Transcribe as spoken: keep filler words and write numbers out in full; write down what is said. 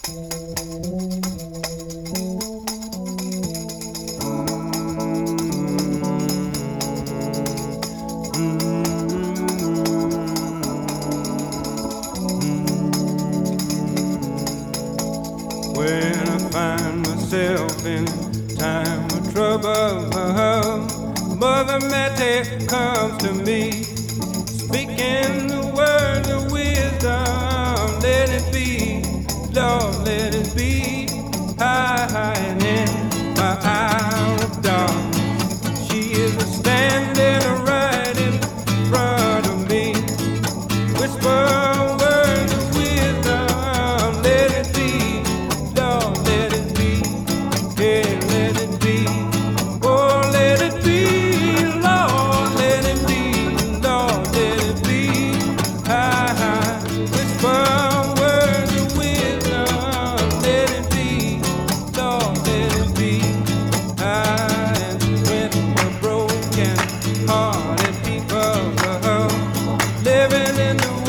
When I find myself in time of trouble, Mother Mary comes to me, speaking the words of wisdom. Let it be, Lord, let it be. Hiding in my hour of darkness, she is standing right in front of me. Whisper words of wisdom. Let it be, Lord, let it be. Yeah, let it be. Oh, let it be, Lord, let it be. Lord, let it be. High, high. Whisper words of wisdom. Let it be, Lord, let it be. High, and when the broken hearted people are living in the